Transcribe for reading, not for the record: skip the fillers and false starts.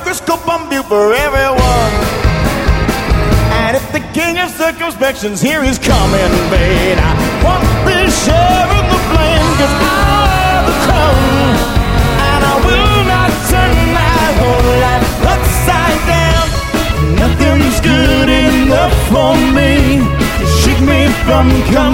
microscope I'm built for everyone. And if the king of circumspections here is coming, babe, I won't be sharing the blame, 'cause I have the crown, and I will not turn my whole life upside down. Nothing's good enough for me to shake me from coming